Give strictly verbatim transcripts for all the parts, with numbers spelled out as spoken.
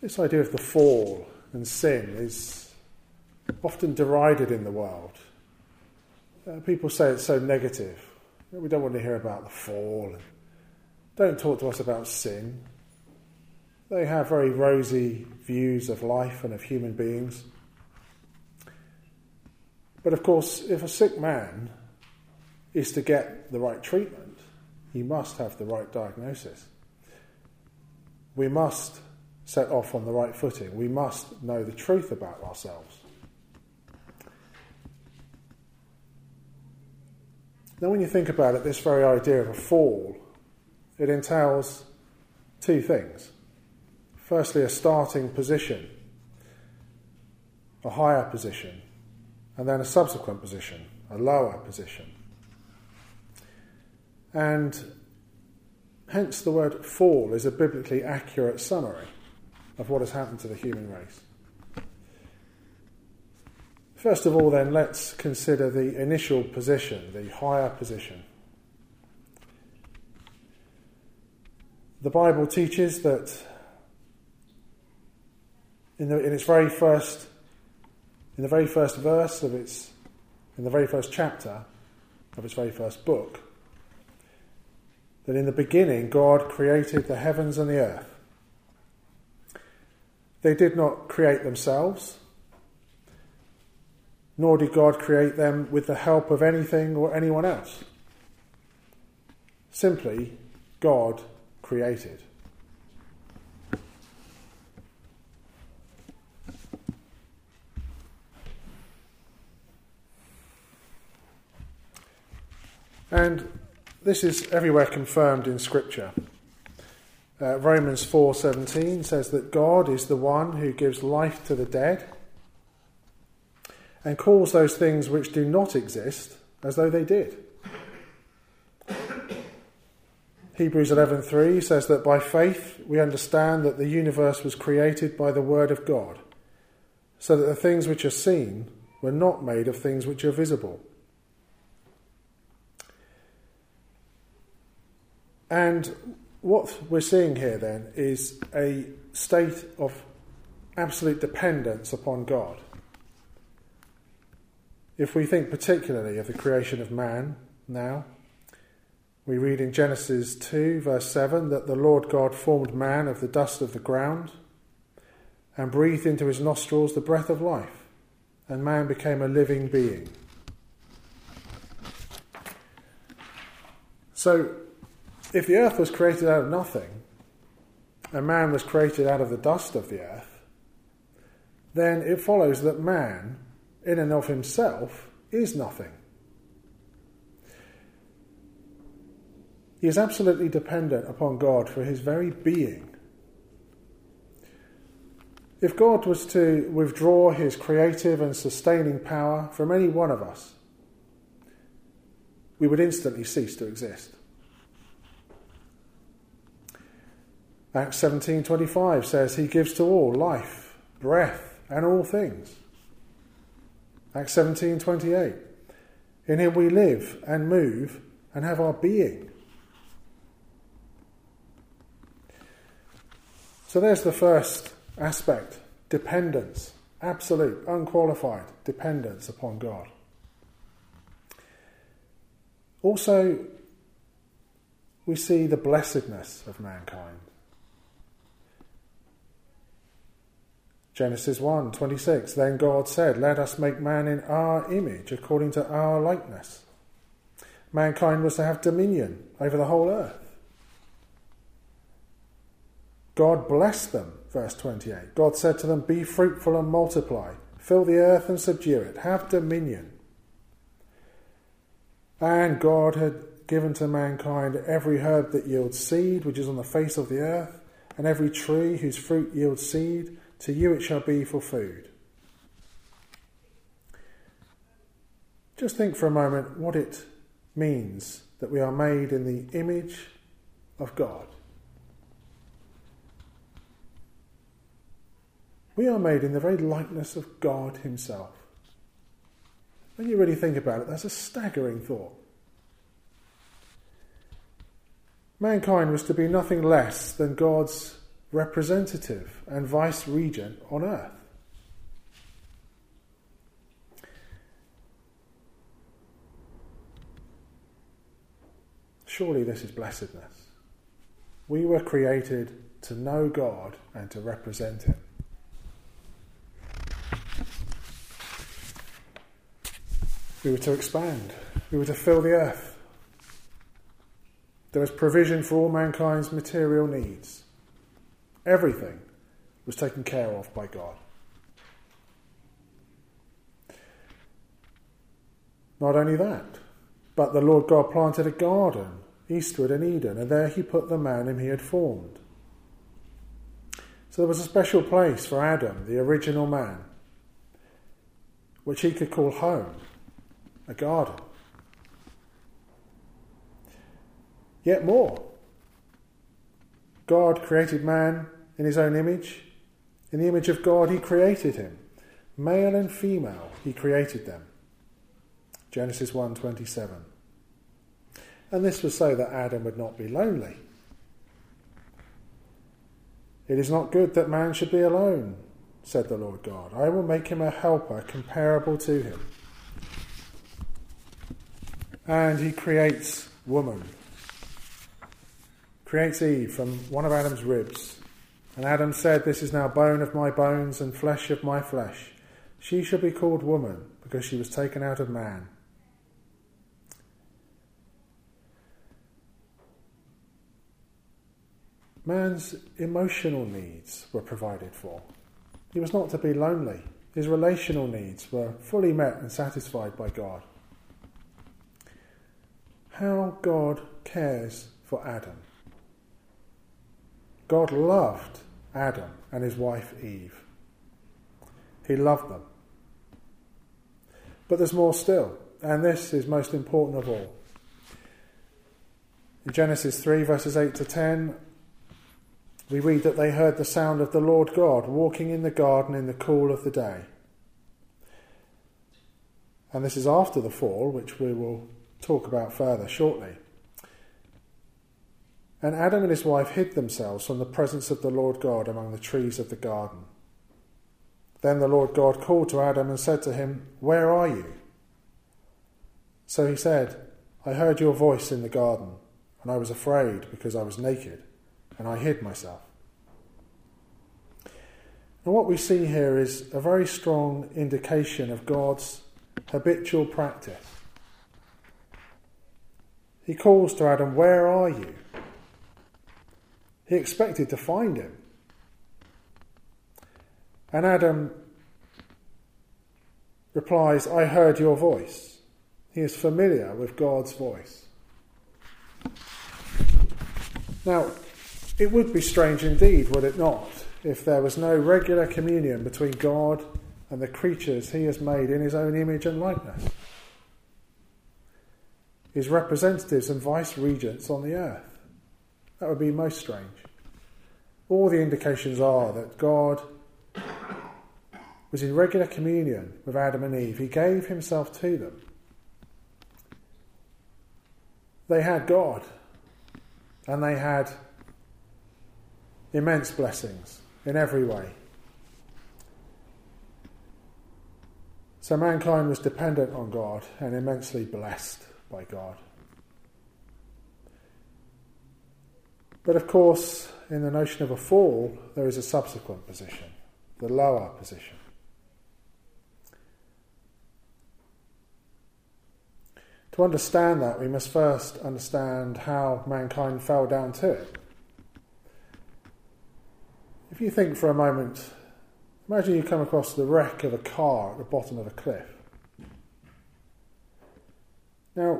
This idea of the fall and sin is often derided in the world. Uh, people say it's so negative. We don't want to hear about the fall. Don't talk to us about sin. They have very rosy views of life and of human beings. But of course, if a sick man is to get the right treatment, he must have the right diagnosis. We must set off on the right footing. We must know the truth about ourselves. Now, when you think about it, this very idea of a fall, it entails two things. Firstly, a starting position, a higher position, and then a subsequent position, a lower position. And hence the word fall is a biblically accurate summary of what has happened to the human race. First of all, then, let's consider the initial position, the higher position. The Bible teaches that in, the, in its very first, in the very first verse of its, in the very first chapter of its very first book, that in the beginning God created the heavens and the earth. They did not create themselves, nor did God create them with the help of anything or anyone else. Simply, God created. And this is everywhere confirmed in Scripture. Uh, Romans four seventeen says that God is the one who gives life to the dead and calls those things which do not exist as though they did. Hebrews eleven three says that by faith we understand that the universe was created by the word of God, so that the things which are seen were not made of things which are visible. And what we're seeing here then is a state of absolute dependence upon God. If we think particularly of the creation of man now, we read in Genesis two verse seven that the Lord God formed man of the dust of the ground and breathed into his nostrils the breath of life, and man became a living being. So, if the earth was created out of nothing, and man was created out of the dust of the earth, then it follows that man, in and of himself, is nothing. He is absolutely dependent upon God for his very being. If God was to withdraw his creative and sustaining power from any one of us, we would instantly cease to exist. Acts seventeen twenty-five says he gives to all life, breath, and all things. Acts seventeen twenty-eight, in him we live and move and have our being. So there's the first aspect, dependence, absolute, unqualified dependence upon God. Also, we see the blessedness of mankind. Genesis one twenty-six, then God said, let us make man in our image, according to our likeness. Mankind was to have dominion over the whole earth. God blessed them, verse twenty-eight. God said to them, be fruitful and multiply, fill the earth and subdue it, have dominion. And God had given to mankind every herb that yields seed, which is on the face of the earth, and every tree whose fruit yields seed, to you it shall be for food. Just think for a moment what it means that we are made in the image of God. We are made in the very likeness of God himself. When you really think about it, that's a staggering thought. Mankind was to be nothing less than God's representative and vice-regent on earth. Surely this is blessedness. We were created to know God and to represent him. We were to expand. We were to fill the earth. There was provision for all mankind's material needs. Everything was taken care of by God. Not only that, but the Lord God planted a garden eastward in Eden, and there he put the man whom he had formed. So there was a special place for Adam, the original man, which he could call home, a garden. Yet more. God created man in his own image. In the image of God he created him. Male and female he created them. Genesis one twenty-seven. And this was so that Adam would not be lonely. It is not good that man should be alone, said the Lord God. I will make him a helper comparable to him. And he creates woman. Creates Eve from one of Adam's ribs. And Adam said, this is now bone of my bones and flesh of my flesh. She shall be called woman because she was taken out of man. Man's emotional needs were provided for. He was not to be lonely. His relational needs were fully met and satisfied by God. How God cares for Adam. God loved Adam and his wife Eve. He loved them. But there's more still, and this is most important of all. In Genesis three, verses eight to ten, we read that they heard the sound of the Lord God walking in the garden in the cool of the day. And this is after the fall, which we will talk about further shortly. And Adam and his wife hid themselves from the presence of the Lord God among the trees of the garden. Then the Lord God called to Adam and said to him, where are you? So he said, I heard your voice in the garden, and I was afraid because I was naked, and I hid myself. And what we see here is a very strong indication of God's habitual practice. He calls to Adam, where are you? He expected to find him. And Adam replies, I heard your voice. He is familiar with God's voice. Now, it would be strange indeed, would it not, if there was no regular communion between God and the creatures he has made in his own image and likeness. His representatives and vice-regents on the earth. That would be most strange. All the indications are that God was in regular communion with Adam and Eve. He gave himself to them. They had God, and they had immense blessings in every way. So mankind was dependent on God and immensely blessed by God. But of course, in the notion of a fall, there is a subsequent position, the lower position. To understand that, we must first understand how mankind fell down to it. If you think for a moment, imagine you come across the wreck of a car at the bottom of a cliff. Now,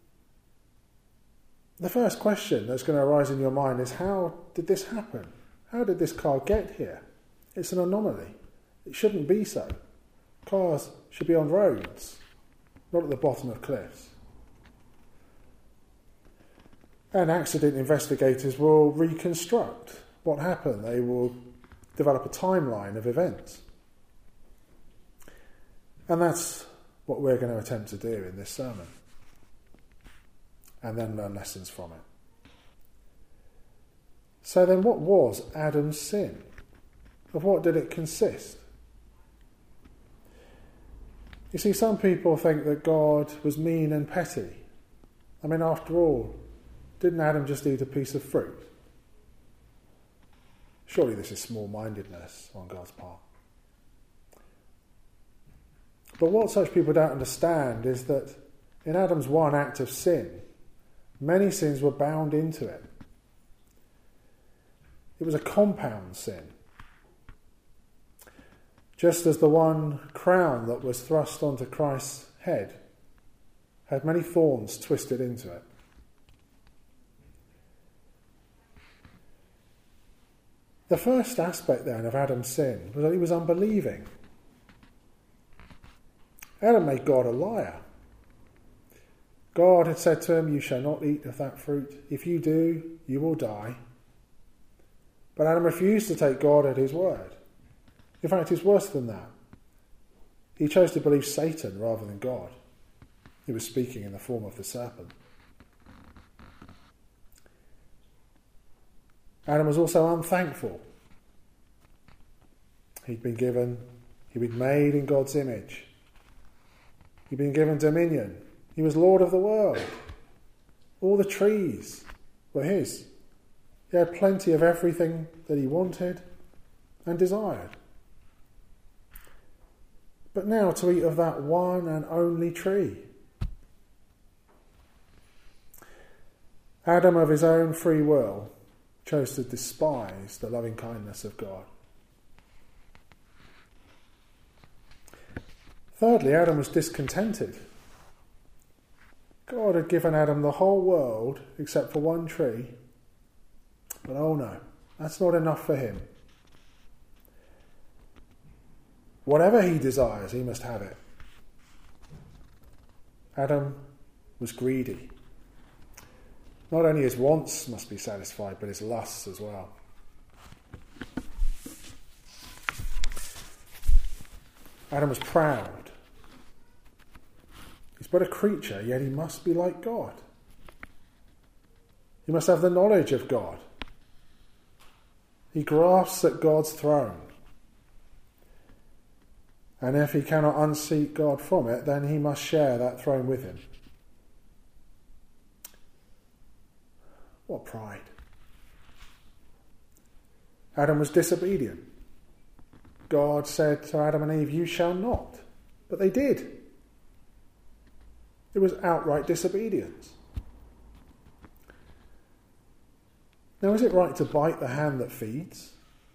the first question that's going to arise in your mind is, how did this happen? How did this car get here? It's an anomaly. It shouldn't be so. Cars should be on roads, not at the bottom of cliffs. And accident investigators will reconstruct what happened. They will develop a timeline of events. And that's what we're going to attempt to do in this sermon. And then learn lessons from it. So then what was Adam's sin? Of what did it consist? You see, some people think that God was mean and petty. I mean, after all, didn't Adam just eat a piece of fruit? Surely this is small-mindedness on God's part. But what such people don't understand is that in Adam's one act of sin, many sins were bound into it. It was a compound sin. Just as the one crown that was thrust onto Christ's head had many thorns twisted into it. The first aspect then of Adam's sin was that he was unbelieving. Adam made God a liar. God had said to him, "You shall not eat of that fruit. If you do, you will die." But Adam refused to take God at his word. In fact, it's worse than that. He chose to believe Satan rather than God. He was speaking in the form of the serpent. Adam was also unthankful. He'd been given, he'd been made in God's image. He'd been given dominion. He was Lord of the world. All the trees were his. He had plenty of everything that he wanted and desired. But now to eat of that one and only tree. Adam, of his own free will, chose to despise the loving kindness of God. Thirdly, Adam was discontented. God had given Adam the whole world except for one tree. But oh no, that's not enough for him. Whatever he desires, he must have it. Adam was greedy. Not only his wants must be satisfied, but his lusts as well. Adam was proud. He's but a creature, yet he must be like God. He must have the knowledge of God. He grasps at God's throne. And if he cannot unseat God from it, then he must share that throne with him. What pride. Adam was disobedient. God said to Adam and Eve, "You shall not." But they did. It was outright disobedience. Now, is it right to bite the hand that feeds?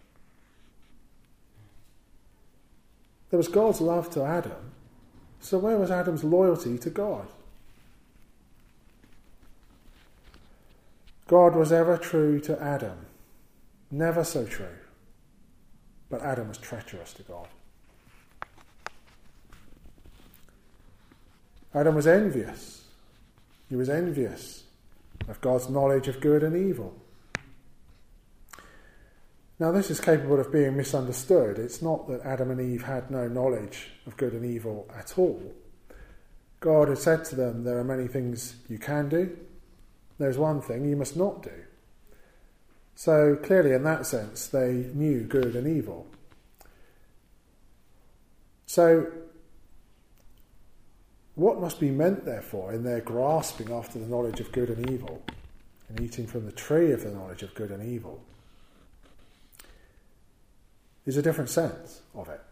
There was God's love to Adam, so where was Adam's loyalty to God? God was ever true to Adam, never so true, but Adam was treacherous to God. Adam was envious. He was envious of God's knowledge of good and evil. Now, this is capable of being misunderstood. It's not that Adam and Eve had no knowledge of good and evil at all. God had said to them, there are many things you can do. There's one thing you must not do. So clearly, in that sense, they knew good and evil. So, what must be meant, therefore, in their grasping after the knowledge of good and evil and eating from the tree of the knowledge of good and evil? Is a different sense of it.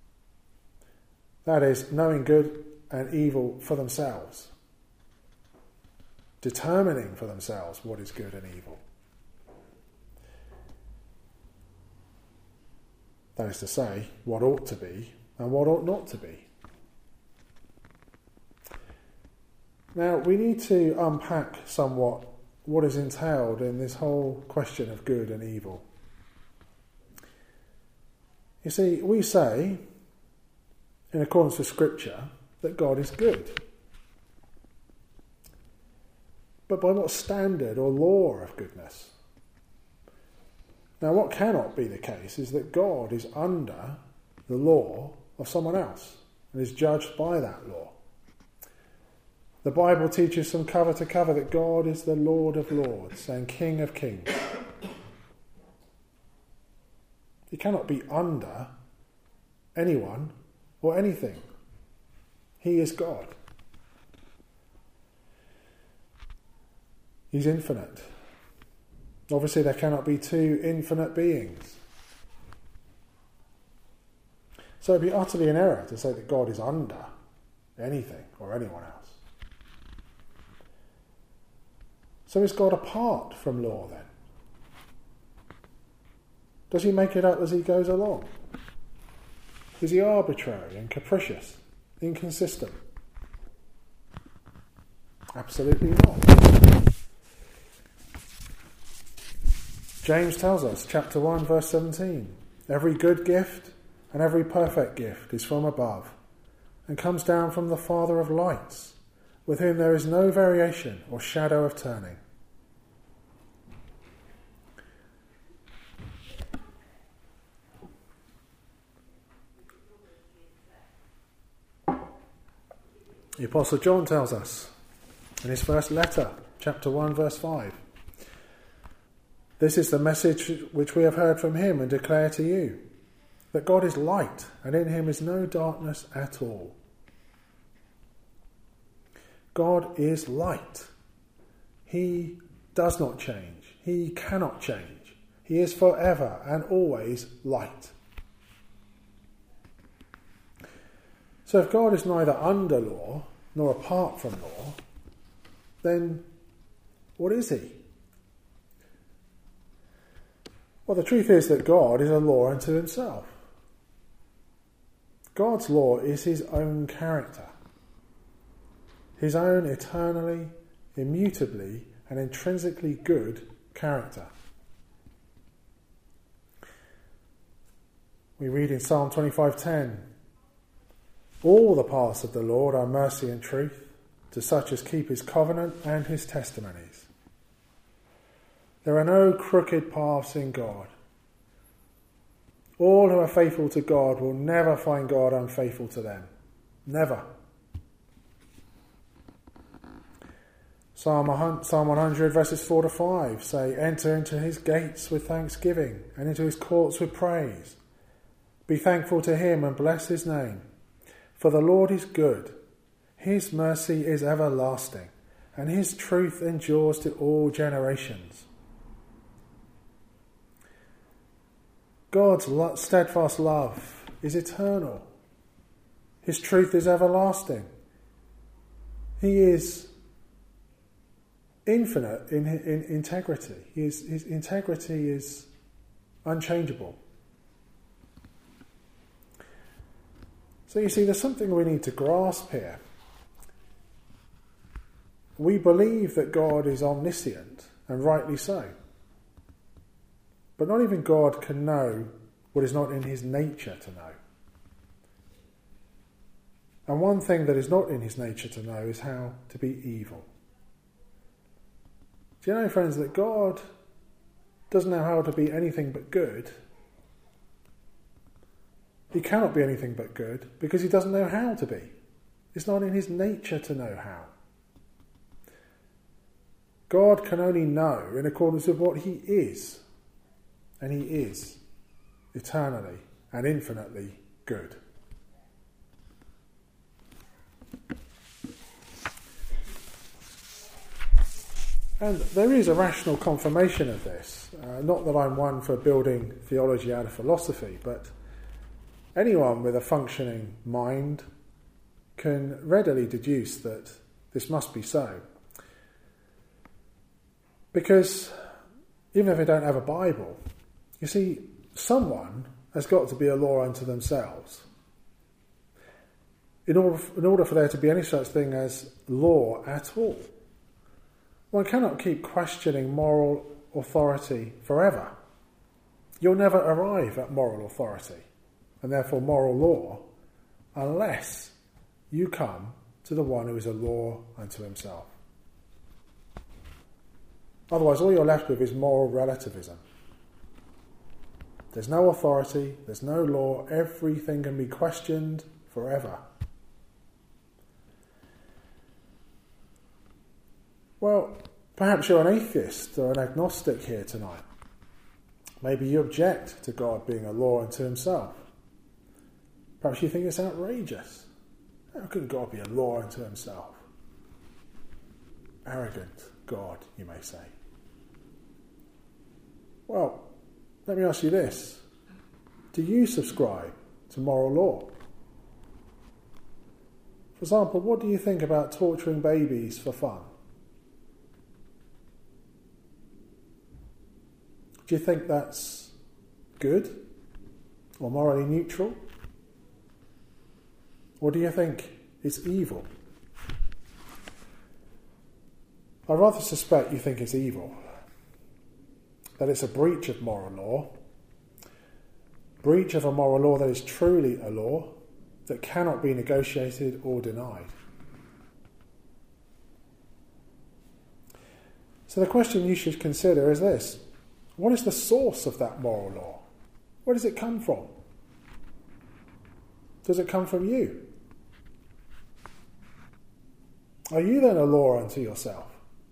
That is, knowing good and evil for themselves. Determining for themselves what is good and evil. That is to say, what ought to be and what ought not to be. Now, we need to unpack somewhat what is entailed in this whole question of good and evil. You see, we say, in accordance with Scripture, that God is good. But by what standard or law of goodness? Now, what cannot be the case is that God is under the law of someone else and is judged by that law. The Bible teaches from cover to cover that God is the Lord of lords and King of kings. He cannot be under anyone or anything. He is God. He's infinite. Obviously, there cannot be two infinite beings. So it'd be utterly in error to say that God is under anything or anyone else. So is God apart from law then? Does he make it up as he goes along? Is he arbitrary and capricious, inconsistent? Absolutely not. James tells us, chapter one, verse seventeen, every good gift and every perfect gift is from above and comes down from the Father of lights, with whom there is no variation or shadow of turning. The Apostle John tells us in his first letter, chapter one, verse five, this is the message which we have heard from him and declare to you, that God is light, and in him is no darkness at all. God is light. He does not change. He cannot change. He is forever and always light. So if God is neither under law nor apart from law, then what is he? Well, the truth is that God is a law unto himself. God's law is his own character, his own eternally, immutably, and intrinsically good character. We read in Psalm twenty-five ten, all the paths of the Lord are mercy and truth to such as keep his covenant and his testimonies. There are no crooked paths in God. All who are faithful to God will never find God unfaithful to them. Never. Psalm one hundred verses four to five say, enter into his gates with thanksgiving and into his courts with praise. Be thankful to him and bless his name. For the Lord is good. His mercy is everlasting, and his truth endures to all generations. God's steadfast love is eternal. His truth is everlasting. He is infinite in, in integrity. He is, his integrity is unchangeable. So you see, there's something we need to grasp here. We believe that God is omniscient, and rightly so. But not even God can know what is not in his nature to know. And one thing that is not in his nature to know is how to be evil. Do you know, friends, that God doesn't know how to be anything but good? He cannot be anything but good because he doesn't know how to be. It's not in his nature to know how. God can only know in accordance with what he is. And he is eternally and infinitely good. And there is a rational confirmation of this. Uh, not that I'm one for building theology out of philosophy, but anyone with a functioning mind can readily deduce that this must be so. Because even if they don't have a Bible, you see, someone has got to be a law unto themselves. In order, in order for there to be any such thing as law at all, one cannot keep questioning moral authority forever. You'll never arrive at moral authority, and therefore moral law, unless you come to the one who is a law unto himself. Otherwise, all you're left with is moral relativism. There's no authority, there's no law, everything can be questioned forever. Well, perhaps you're an atheist or an agnostic here tonight. Maybe you object to God being a law unto himself. Perhaps you think it's outrageous. How can God be a law unto himself? Arrogant God, you may say. Well, let me ask you this. Do you subscribe to moral law? For example, what do you think about torturing babies for fun? Do you think that's good or morally neutral? Or do you think it's evil? I rather suspect you think it's evil, that it's a breach of moral law, breach of a moral law that is truly a law, that cannot be negotiated or denied. So the question you should consider is this: what is the source of that moral law? Where does it come from? Does it come from you? Are you then a law unto yourself?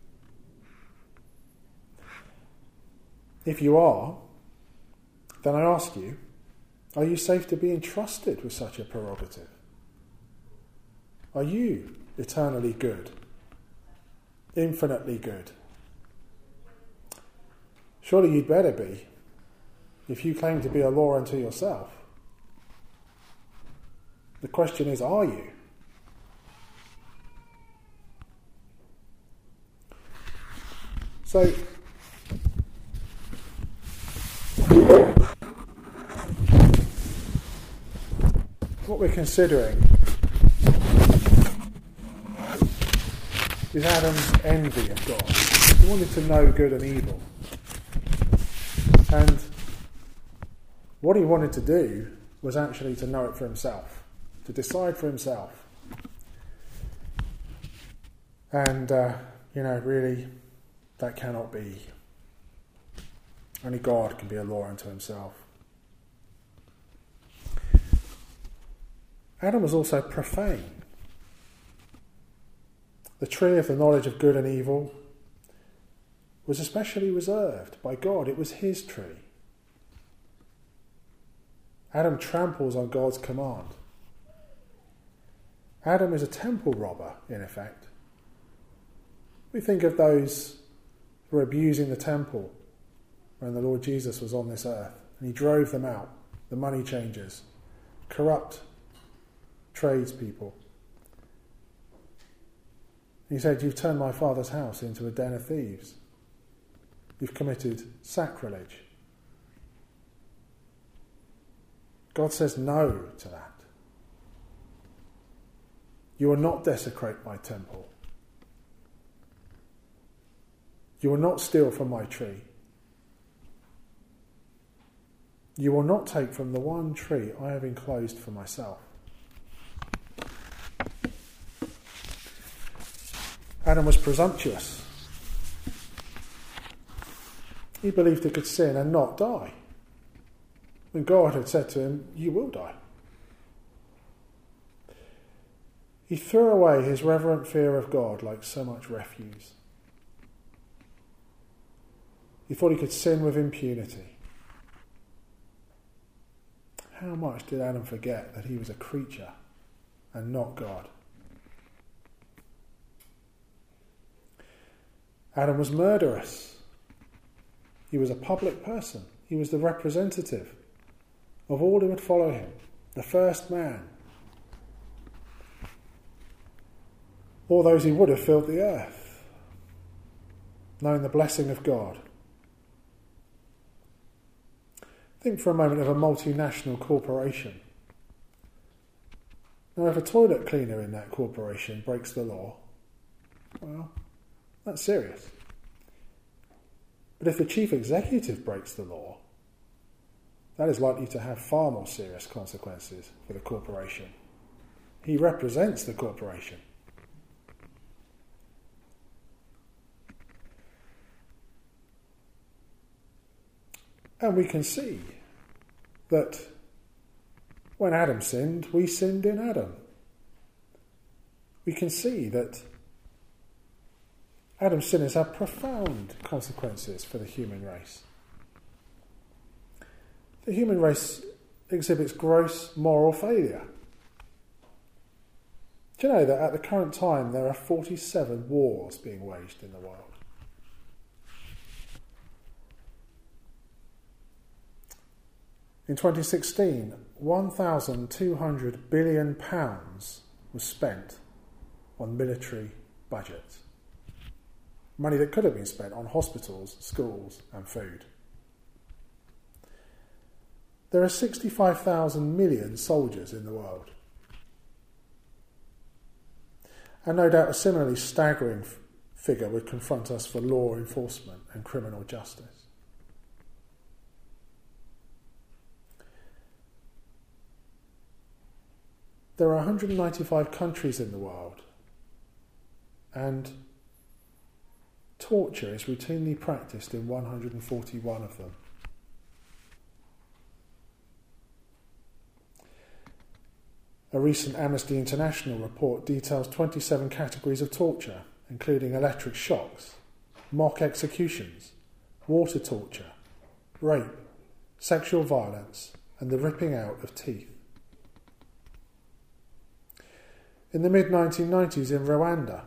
If you are, then I ask you, are you safe to be entrusted with such a prerogative? Are you eternally good? Infinitely good? Surely you'd better be, if you claim to be a law unto yourself. The question is, are you? So, what we're considering is Adam's envy of God. He wanted to know good and evil. And what he wanted to do was actually to know it for himself, to decide for himself. And, uh, you know, really, that cannot be. Only God can be a law unto himself. Adam was also profane. The tree of the knowledge of good and evil was especially reserved by God. It was his tree. Adam tramples on God's command. Adam is a temple robber, in effect. We think of those who were abusing the temple when the Lord Jesus was on this earth, and he drove them out, the money changers, corrupt tradespeople. He said, "You've turned my father's house into a den of thieves. You've committed sacrilege." God says no to that. You will not desecrate my temple. You will not steal from my tree. You will not take from the one tree I have enclosed for myself. Adam was presumptuous. He believed he could sin and not die, when God had said to him, "You will die." He threw away his reverent fear of God like so much refuse. He thought he could sin with impunity. How much did Adam forget that he was a creature and not God? Adam was murderous. He was a public person. He was the representative of all who would follow him, the first man. All those who would have filled the earth, knowing the blessing of God. Think for a moment of a multinational corporation. Now, if a toilet cleaner in that corporation breaks the law, well, that's serious. But if the chief executive breaks the law, that is likely to have far more serious consequences for the corporation. He represents the corporation. And we can see that when Adam sinned, we sinned in Adam. We can see that Adam's sin has had profound consequences for the human race. The human race exhibits gross moral failure. Do you know that at the current time there are forty-seven wars being waged in the world? In twenty sixteen, one thousand two hundred billion pounds was spent on military budgets. Money that could have been spent on hospitals, schools and food. There are sixty-five thousand million soldiers in the world. And no doubt a similarly staggering f- figure would confront us for law enforcement and criminal justice. There are one hundred ninety-five countries in the world, and torture is routinely practiced in one hundred forty-one of them. A recent Amnesty International report details twenty-seven categories of torture, including electric shocks, mock executions, water torture, rape, sexual violence, and the ripping out of teeth. In the mid nineteen nineties in Rwanda,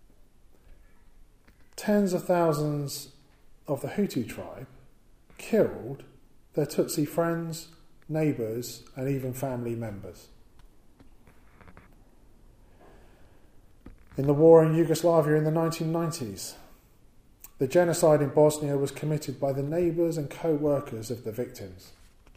tens of thousands of the Hutu tribe killed their Tutsi friends, neighbours, and even family members. In the war in Yugoslavia in the nineteen nineties, the genocide in Bosnia was committed by the neighbours and co-workers of the victims.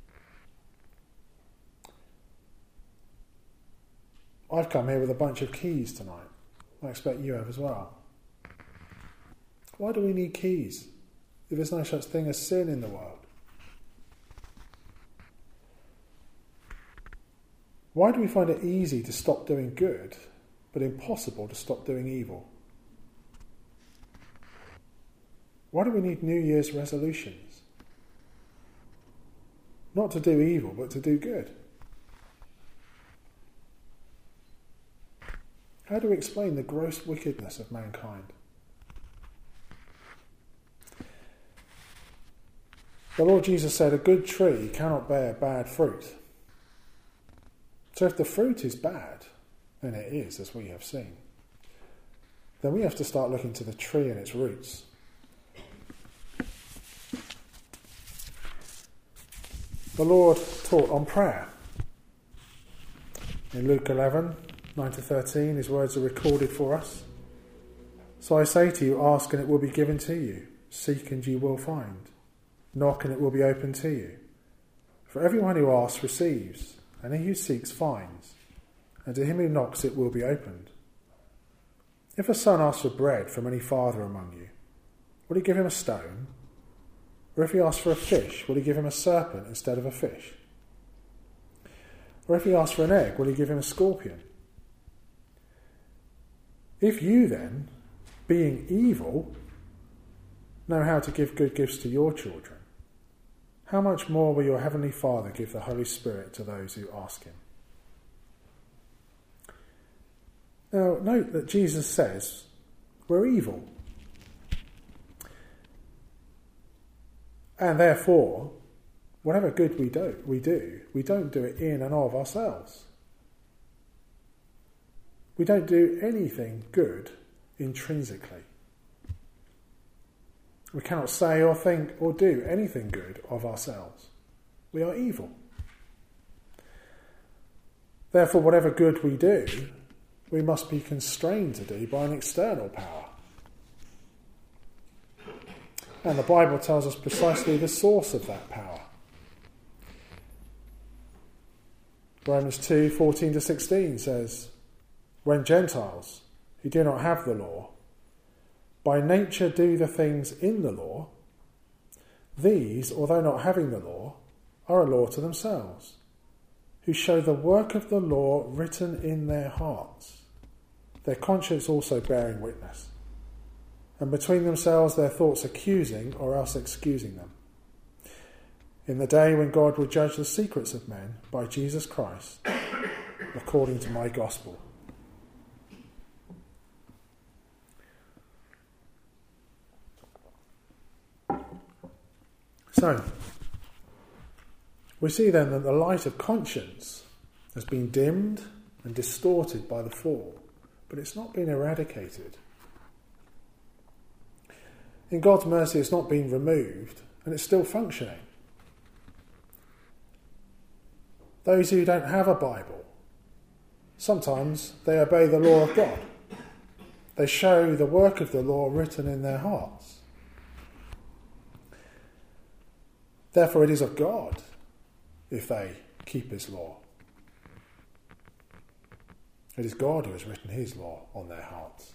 I've come here with a bunch of keys tonight. I expect you have as well. Why do we need keys if there's no such thing as sin in the world? Why do we find it easy to stop doing good, but impossible to stop doing evil? Why do we need New Year's resolutions? Not to do evil, but to do good. How do we explain the gross wickedness of mankind? The Lord Jesus said, a good tree cannot bear bad fruit. So if the fruit is bad, and it is, as we have seen, then we have to start looking to the tree and its roots. The Lord taught on prayer. In Luke eleven, nine to thirteen, his words are recorded for us. So I say to you, ask and it will be given to you. Seek and you will find. Knock and it will be opened to you. For everyone who asks receives, and he who seeks finds. And to him who knocks it will be opened. If a son asks for bread from any father among you, will he give him a stone? Or if he asks for a fish, will he give him a serpent instead of a fish? Or if he asks for an egg, will he give him a scorpion? If you then, being evil, know how to give good gifts to your children, how much more will your heavenly Father give the Holy Spirit to those who ask him? Now, note that Jesus says we're evil. And therefore, whatever good we do, we do, we don't do it in and of ourselves. We don't do anything good intrinsically. We cannot say or think or do anything good of ourselves. We are evil. Therefore, whatever good we do, we must be constrained to do by an external power. And the Bible tells us precisely the source of that power. Romans two, fourteen to sixteen says, when Gentiles, who do not have the law, by nature do the things in the law, these, although not having the law, are a law to themselves, who show the work of the law written in their hearts, their conscience also bearing witness, and between themselves their thoughts accusing or else excusing them. In the day when God will judge the secrets of men by Jesus Christ, according to my gospel. So, We see then that the light of conscience has been dimmed and distorted by the fall, but it's not been eradicated. In God's mercy, it's not been removed, and it's still functioning. Those who don't have a Bible, sometimes they obey the law of God. They show the work of the law written in their hearts. Therefore, it is of God if they keep his law. It is God who has written his law on their hearts.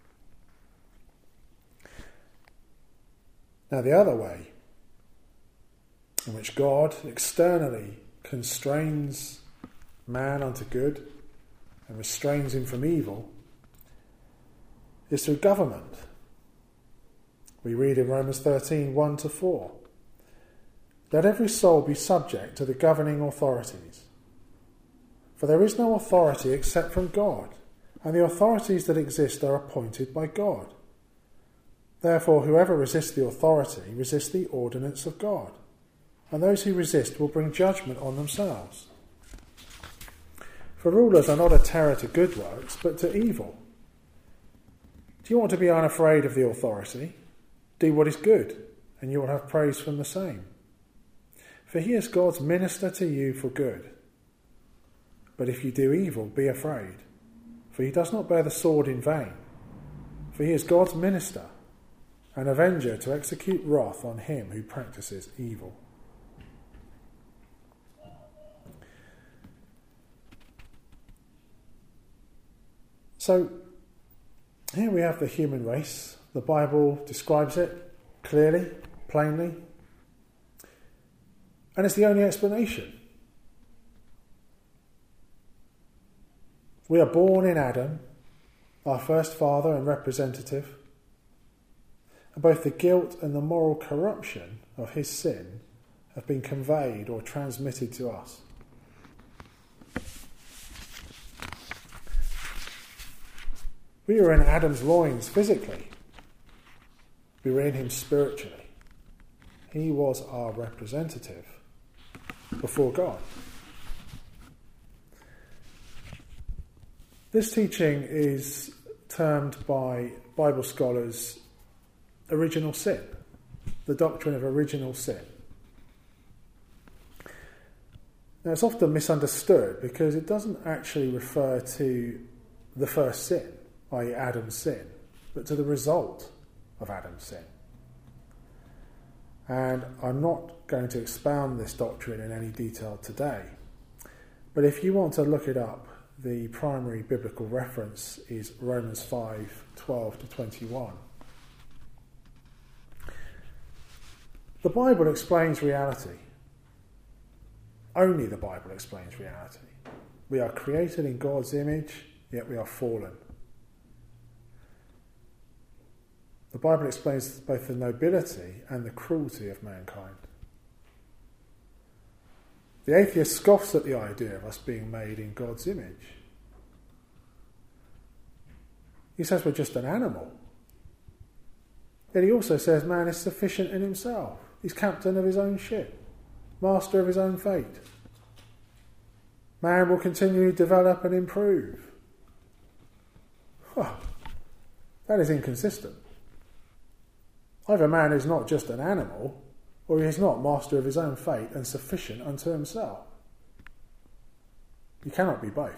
Now, the other way in which God externally constrains man unto good and restrains him from evil is through government. We read in Romans thirteen, one to four, "Let every soul be subject to the governing authorities. For there is no authority except from God, and the authorities that exist are appointed by God. Therefore, whoever resists the authority resists the ordinance of God, and those who resist will bring judgment on themselves. For rulers are not a terror to good works, but to evil. Do you want to be unafraid of the authority? Do what is good, and you will have praise from the same. For he is God's minister to you for good. But if you do evil, be afraid, for he does not bear the sword in vain. For he is God's minister, an avenger to execute wrath on him who practices evil." So, here we have the human race. The Bible describes it clearly, plainly, and it's the only explanation. We are born in Adam, our first father and representative, and both the guilt and the moral corruption of his sin have been conveyed or transmitted to us. We were in Adam's loins physically. We were in him spiritually. He was our representative before God. This teaching is termed by Bible scholars original sin, the doctrine of original sin. Now, it's often misunderstood because it doesn't actually refer to the first sin, that is Adam's sin, but to the result of Adam's sin. And I'm not going to expound this doctrine in any detail today, but if you want to look it up, the primary biblical reference is Romans five, twelve to twenty-one. The Bible explains reality. Only the Bible explains reality. We are created in God's image, yet we are fallen. The Bible explains both the nobility and the cruelty of mankind. The atheist scoffs at the idea of us being made in God's image. He says we're just an animal. Yet he also says man is sufficient in himself. He's captain of his own ship, master of his own fate. Man will continually develop and improve. Well, that is inconsistent. Either man is not just an animal, or he is not master of his own fate and sufficient unto himself. You cannot be both.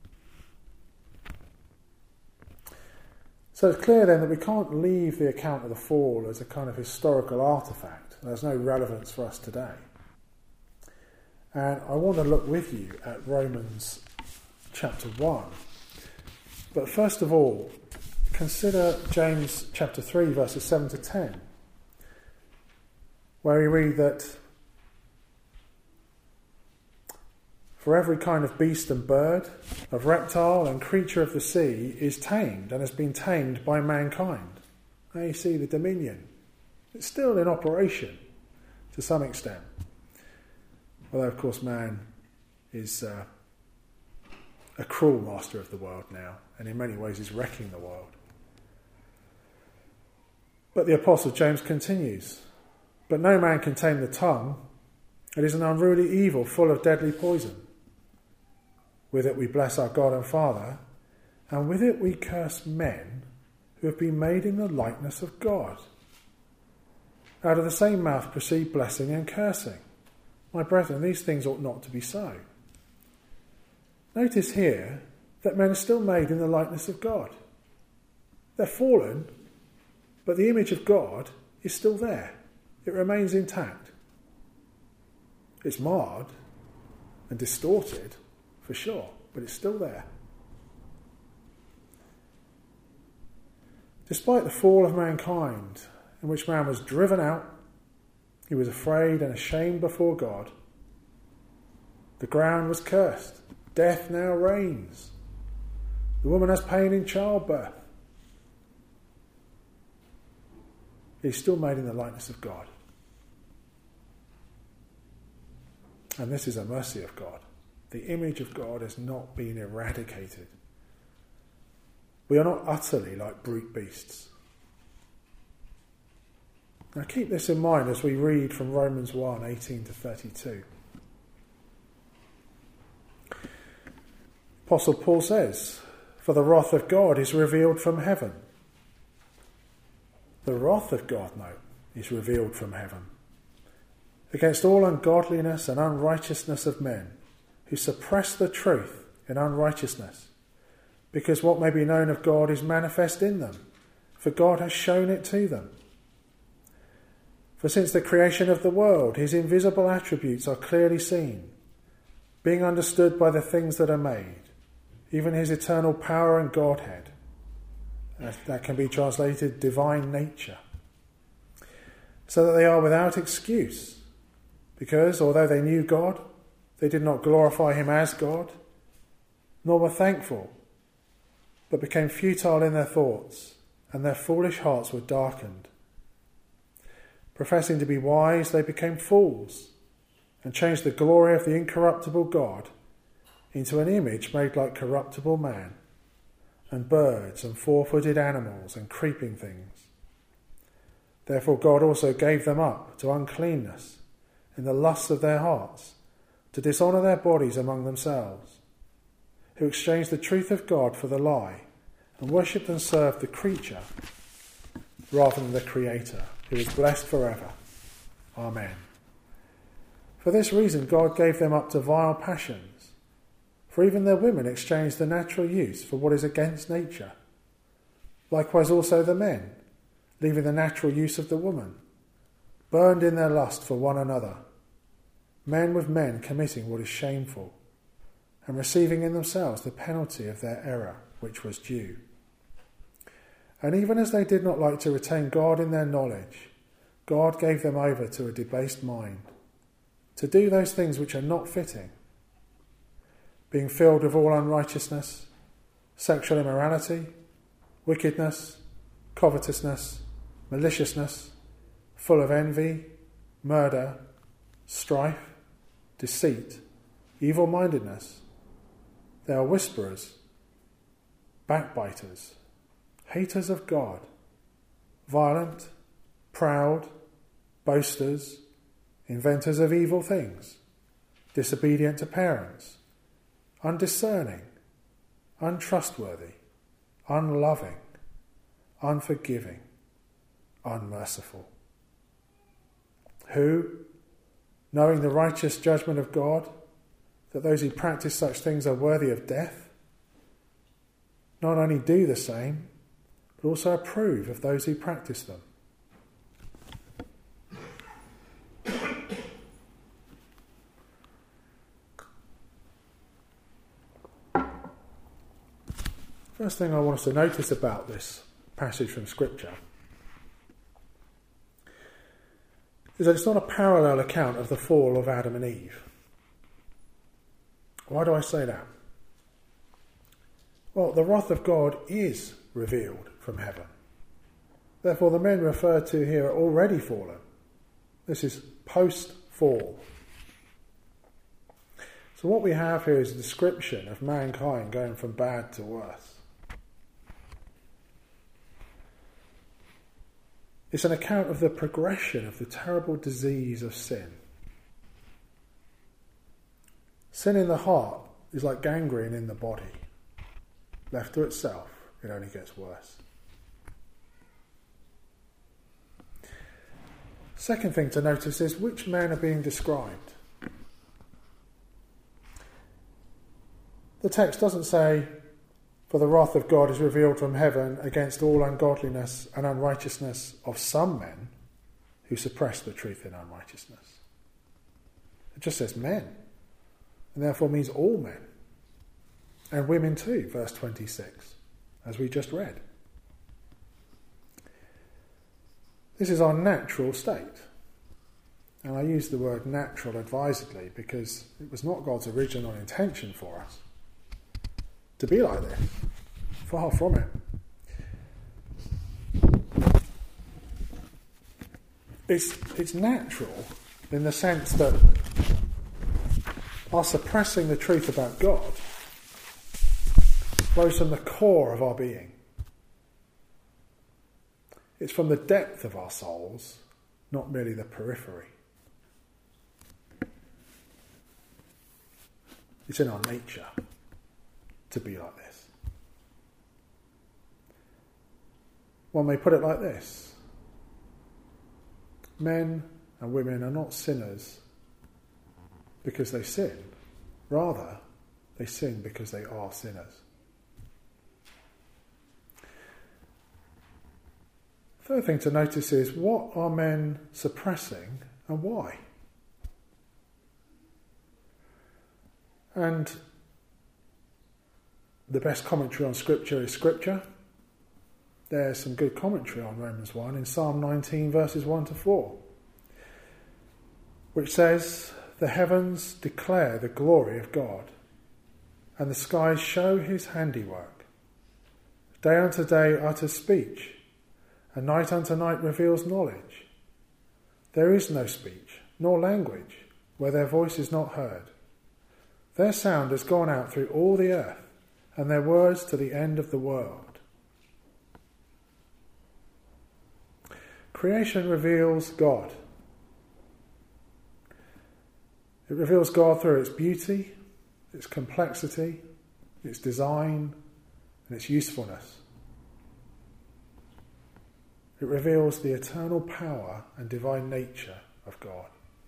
So it's clear then that we can't leave the account of the fall as a kind of historical artefact. There's no relevance for us today. And I want to look with you at Romans chapter one. But first of all, consider James chapter three, verses seven to ten, where we read that for every kind of beast and bird, of reptile and creature of the sea is tamed and has been tamed by mankind. Now you see the dominion. It's still in operation to some extent. Although, of course, man is uh, a cruel master of the world now, and in many ways is wrecking the world. But the Apostle James continues, "But no man can tame the tongue, It is an unruly evil full of deadly poison. With it we bless our God and Father, and with it we curse men who have been made in the likeness of God. Out of the same mouth proceed blessing and cursing. My brethren, these things ought not to be so. Notice here that men are still made in the likeness of God. They're fallen, but the image of God is still there. It remains intact. It's marred and distorted, for sure, but it's still there. Despite the fall of mankind, in which man was driven out, he was afraid and ashamed before God, the ground was cursed. Death now reigns. The woman has pain in childbirth. He's still made in the likeness of God. And this is a mercy of God. The image of God has not been eradicated. We are not utterly like brute beasts. Now keep this in mind as we read from Romans one, eighteen to thirty-two. Apostle Paul says, "For the wrath of God is revealed from heaven." The wrath of God, note, is revealed from heaven, against all ungodliness and unrighteousness of men, who suppress the truth in unrighteousness, because what may be known of God is manifest in them, for God has shown it to them. For since the creation of the world, his invisible attributes are clearly seen, being understood by the things that are made, even his eternal power and Godhead. That can be translated divine nature. So that they are without excuse, because although they knew God, they did not glorify him as God, nor were thankful, but became futile in their thoughts, and their foolish hearts were darkened. Professing to be wise, they became fools, and changed the glory of the incorruptible God into an image made like corruptible man, and birds and four-footed animals and creeping things. Therefore God also gave them up to uncleanness in the lusts of their hearts, to dishonour their bodies among themselves, who exchanged the truth of God for the lie, and worshipped and served the creature rather than the Creator, who is blessed forever. Amen. For this reason God gave them up to vile passions, for even their women exchanged the natural use for what is against nature. Likewise also the men, leaving the natural use of the woman, burned in their lust for one another, men with men committing what is shameful, and receiving in themselves the penalty of their error, which was due. And even as they did not like to retain God in their knowledge, God gave them over to a debased mind, to do those things which are not fitting, being filled with all unrighteousness, sexual immorality, wickedness, covetousness, maliciousness, full of envy, murder, strife, deceit, evil-mindedness. They are whisperers, backbiters, haters of God, violent, proud, boasters, inventors of evil things, disobedient to parents, undiscerning, untrustworthy, unloving, unforgiving, unmerciful, who, knowing the righteous judgment of God, that those who practice such things are worthy of death, not only do the same, but also approve of those who practice them. First thing I want us to notice about this passage from Scripture is that it's not a parallel account of the fall of Adam and Eve. Why do I say that? Well, the wrath of God is revealed from heaven. Therefore, the men referred to here are already fallen. This is post-fall. So what we have here is a description of mankind going from bad to worse. It's an account of the progression of the terrible disease of sin. Sin in the heart is like gangrene in the body. Left to itself, it only gets worse. Second thing to notice is which men are being described. The text doesn't say, "For the wrath of God is revealed from heaven against all ungodliness and unrighteousness of some men who suppress the truth in unrighteousness." It just says men, and therefore means all men. And women too, verse twenty-six, as we just read. This is our natural state. And I use the word natural advisedly because it was not God's original intention for us to be like this. Far from it. It's, it's natural in the sense that our suppressing the truth about God flows from the core of our being. It's from the depth of our souls, not merely the periphery. It's in our nature to be like this. One may put it like this. Men and women are not sinners because they sin. Rather, they sin because they are sinners. Third thing to notice is, what are men suppressing and why? And the best commentary on Scripture is Scripture. There's some good commentary on Romans one in Psalm nineteen, verses one to four, which says, "The heavens declare the glory of God, and the skies show his handiwork. Day unto day utters speech, and night unto night reveals knowledge. There is no speech, nor language, where their voice is not heard. Their sound has gone out through all the earth, and their words to the end of the world." Creation reveals God. It reveals God through its beauty, its complexity, its design, and its usefulness. It reveals the eternal power and divine nature of God.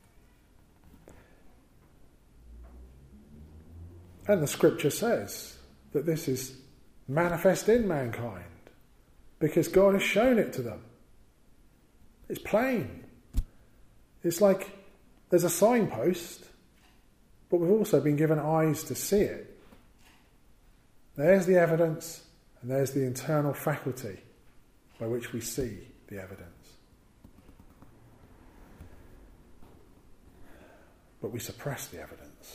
And the Scripture says that this is manifest in mankind because God has shown it to them. It's plain. It's like there's a signpost, but we've also been given eyes to see it. There's the evidence, and there's the internal faculty by which we see the evidence. But we suppress the evidence.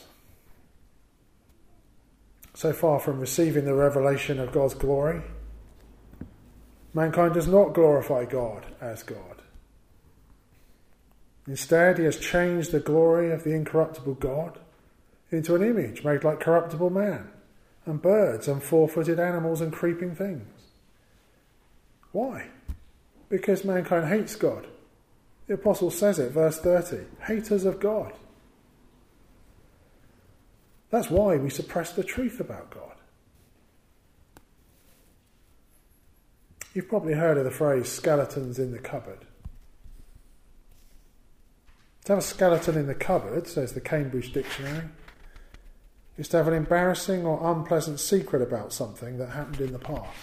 So far from receiving the revelation of God's glory, mankind does not glorify God as God. Instead, he has changed the glory of the incorruptible God into an image made like corruptible man, and birds and four-footed animals and creeping things. Why? Because mankind hates God. The Apostle says it, verse thirty, haters of God. That's why we suppress the truth about God. You've probably heard of the phrase skeletons in the cupboard. To have a skeleton in the cupboard, says the Cambridge Dictionary, is to have an embarrassing or unpleasant secret about something that happened in the past.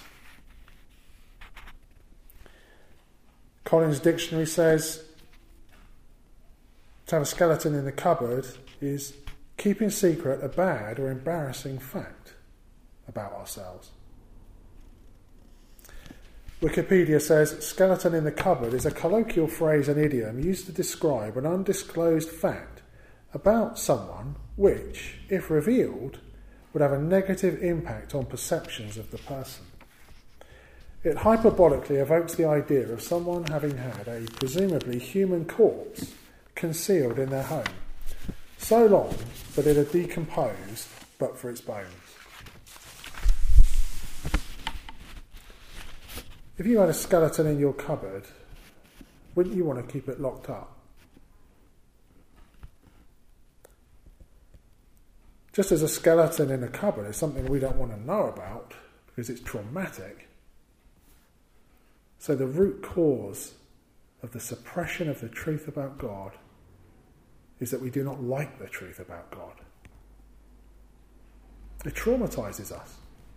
Collins Dictionary says to have a skeleton in the cupboard is keeping secret a bad or embarrassing fact about ourselves. Wikipedia says skeleton in the cupboard is a colloquial phrase and idiom used to describe an undisclosed fact about someone which, if revealed, would have a negative impact on perceptions of the person. It hyperbolically evokes the idea of someone having had a presumably human corpse concealed in their home, so long that it had decomposed but for its bones. If you had a skeleton in your cupboard, wouldn't you want to keep it locked up? Just as a skeleton in a cupboard is something we don't want to know about because it's traumatic, so the root cause of the suppression of the truth about God is that we do not like the truth about God. It traumatizes us.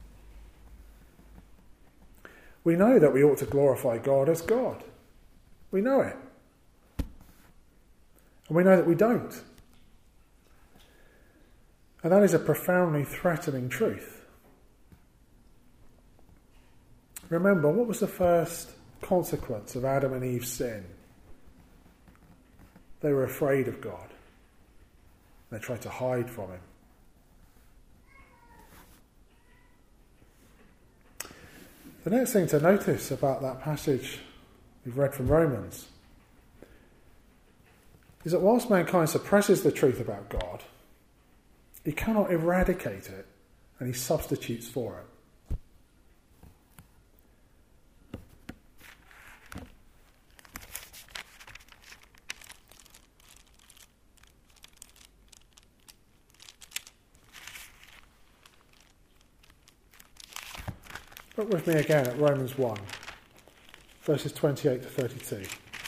We know that we ought to glorify God as God. We know it. And we know that we don't. And that is a profoundly threatening truth. Remember, what was the first consequence of Adam and Eve's sin? They were afraid of God. They tried to hide from him. The next thing to notice about that passage we've read from Romans is that whilst mankind suppresses the truth about God, he cannot eradicate it, and he substitutes for it. Look with me again at Romans one, verses twenty-eight to thirty-two.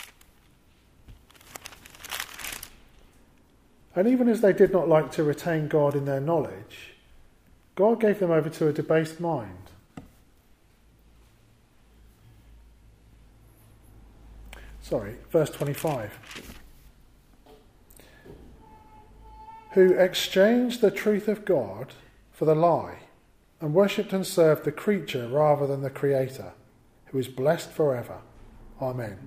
And even as they did not like to retain God in their knowledge, God gave them over to a debased mind. Sorry, verse twenty-five. Who exchanged the truth of God for the lie, and worshipped and served the creature rather than the Creator, who is blessed forever. Amen.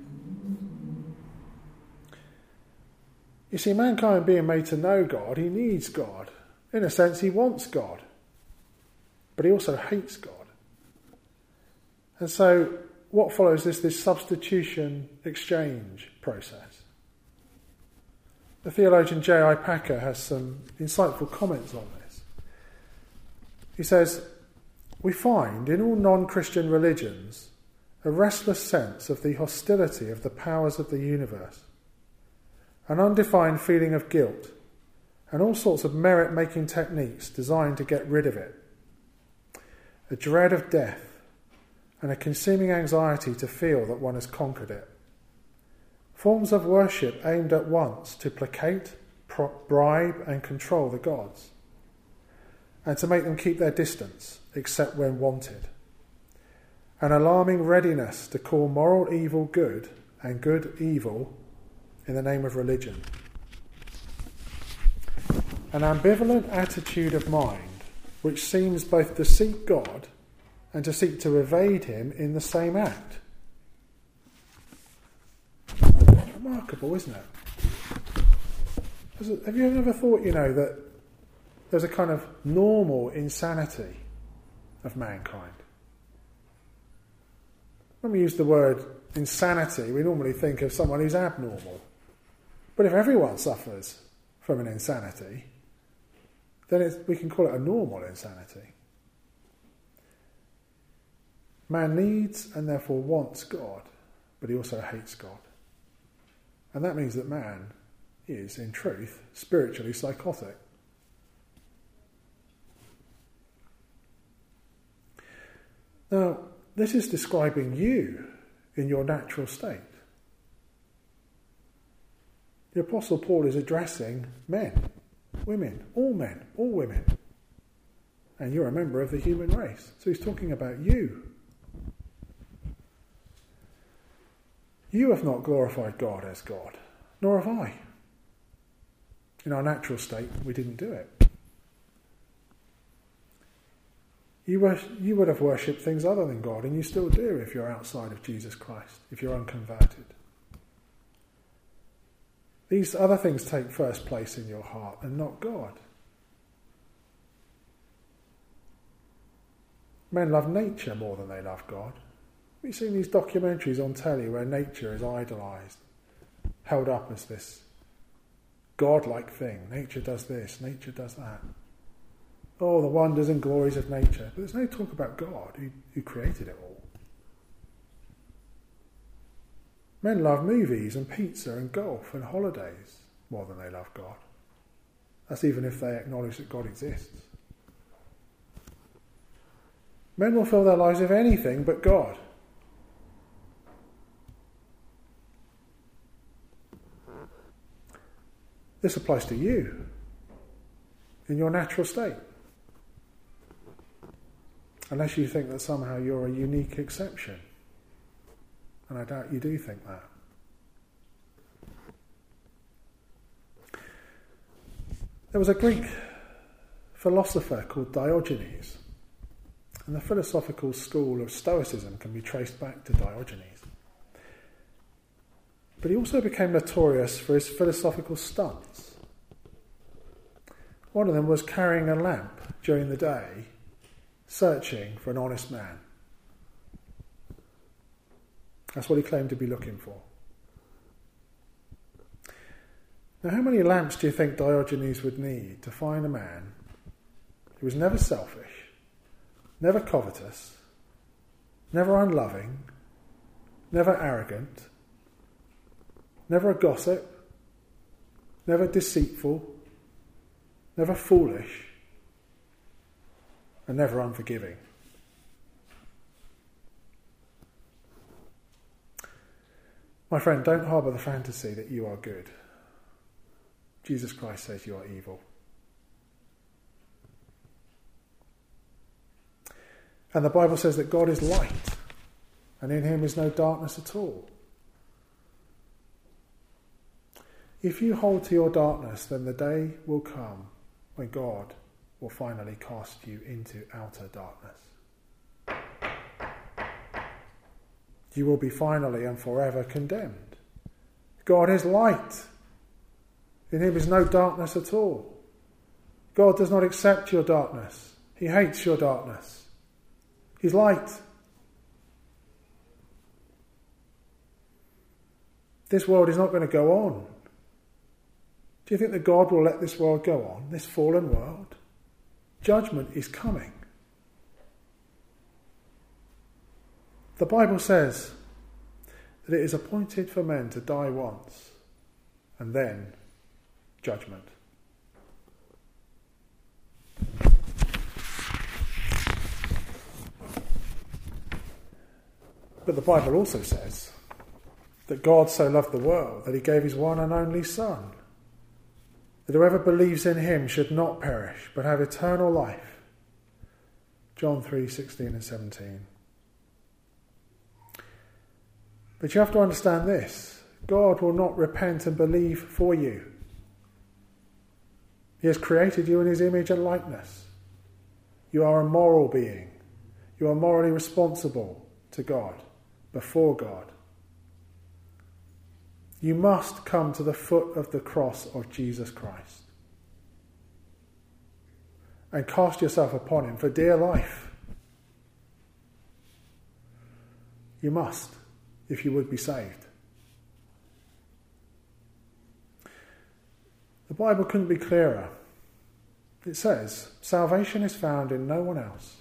You see, mankind being made to know God, he needs God. In a sense, he wants God. But he also hates God. And so, what follows is this substitution exchange process. The theologian J I Packer has some insightful comments on this. He says, we find in all non-Christian religions a restless sense of the hostility of the powers of the universe, an undefined feeling of guilt, and all sorts of merit-making techniques designed to get rid of it, a dread of death, and a consuming anxiety to feel that one has conquered it. Forms of worship aimed at once to placate, bribe, and control the gods, and to make them keep their distance, except when wanted. An alarming readiness to call moral evil good and good evil in the name of religion. An ambivalent attitude of mind which seems both to seek God and to seek to evade him in the same act. Remarkable, isn't it? Have you ever thought, you know, that there's a kind of normal insanity of mankind? When we use the word insanity, we normally think of someone who's abnormal. But if everyone suffers from an insanity, then it's, we can call it a normal insanity. Man needs and therefore wants God, but he also hates God. And that means that man is, in truth, spiritually psychotic. Now, this is describing you in your natural state. The Apostle Paul is addressing men, women, all men, all women. And you're a member of the human race. So he's talking about you. You have not glorified God as God, nor have I. In our natural state, we didn't do it. You, were, you would have worshipped things other than God, and you still do if you're outside of Jesus Christ, if you're unconverted. These other things take first place in your heart and not God. Men love nature more than they love God. We've seen these documentaries on telly where nature is idolised, held up as this God-like thing. Nature does this, nature does that. Oh, the wonders and glories of nature. But there's no talk about God who, who created it all. Men love movies and pizza and golf and holidays more than they love God. That's even if they acknowledge that God exists. Men will fill their lives with anything but God. This applies to you in your natural state. Unless you think that somehow you're a unique exception. And I doubt you do think that. There was a Greek philosopher called Diogenes. And the philosophical school of Stoicism can be traced back to Diogenes. But he also became notorious for his philosophical stunts. One of them was carrying a lamp during the day, searching for an honest man. That's what he claimed to be looking for. Now, how many lamps do you think Diogenes would need to find a man who was never selfish, never covetous, never unloving, never arrogant, never a gossip, never deceitful, never foolish, and never unforgiving? My friend, don't harbour the fantasy that you are good. Jesus Christ says you are evil. And the Bible says that God is light, and in him is no darkness at all. If you hold to your darkness, then the day will come when God will finally cast you into outer darkness. You will be finally and forever condemned. God is light. In him is no darkness at all. God does not accept your darkness. He hates your darkness. He's light. This world is not going to go on. Do you think that God will let this world go on, this fallen world? Judgment is coming. The Bible says that it is appointed for men to die once, and then judgment. But the Bible also says that God so loved the world that he gave his one and only Son, that whoever believes in him should not perish, but have eternal life. John three sixteen and seventeen. But you have to understand this. God will not repent and believe for you. He has created you in his image and likeness. You are a moral being. You are morally responsible to God, before God. You must come to the foot of the cross of Jesus Christ and cast yourself upon him for dear life. You must, if you would be saved. The Bible couldn't be clearer. It says, salvation is found in no one else.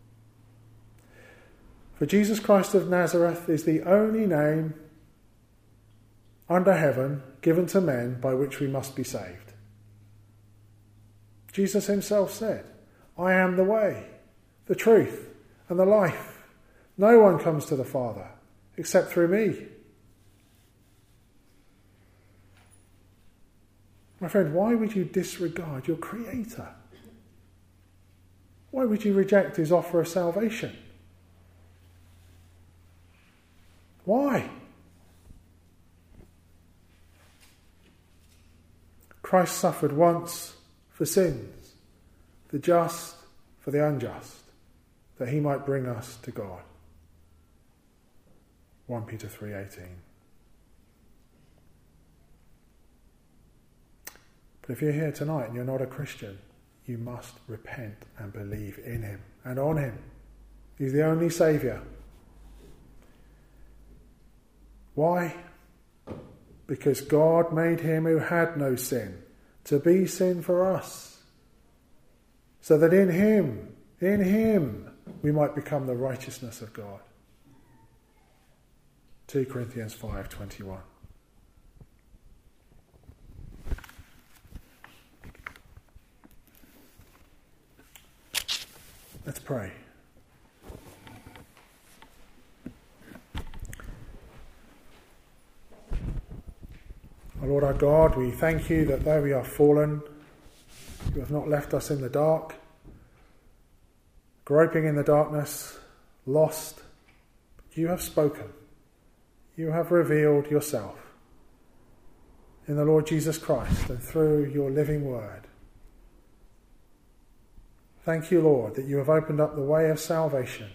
For Jesus Christ of Nazareth is the only name under heaven given to men by which we must be saved. Jesus himself said, I am the way, the truth, and the life. No one comes to the Father except through me. My friend, why would you disregard your Creator? Why would you reject his offer of salvation? Why? Christ suffered once for sins, the just for the unjust, that he might bring us to God. First Peter three eighteen. But if you're here tonight and you're not a Christian, you must repent and believe in him and on him. He's the only Saviour. Why? Because God made him who had no sin to be sin for us, so that in him, in him, we might become the righteousness of God. Second Corinthians five twenty-one. Let's pray. Our Lord our God, we thank you that though we are fallen, you have not left us in the dark, groping in the darkness, lost. You have spoken. You have revealed yourself in the Lord Jesus Christ and through your living word. Thank you, Lord, that you have opened up the way of salvation,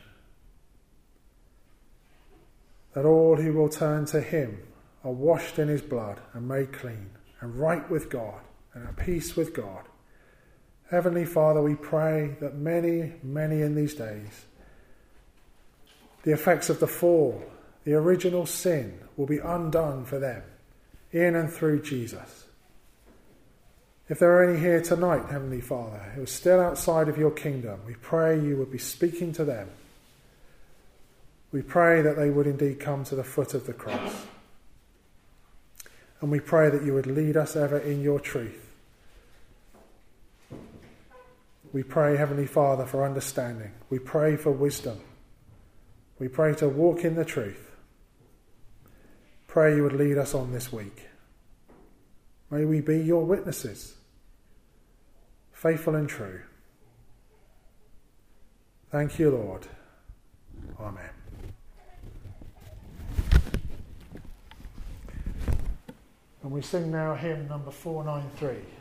that all who will turn to him are washed in his blood and made clean and right with God and at peace with God. Heavenly Father, we pray that many, many in these days, the effects of the fall, the original sin, will be undone for them in and through Jesus. If there are any here tonight, Heavenly Father, who are still outside of your kingdom, we pray you would be speaking to them. We pray that they would indeed come to the foot of the cross. And we pray that you would lead us ever in your truth. We pray, Heavenly Father, for understanding. We pray for wisdom. We pray to walk in the truth. Pray you would lead us on this week. May we be your witnesses, faithful and true. Thank you, Lord. Amen. And we sing now hymn number four ninety-three.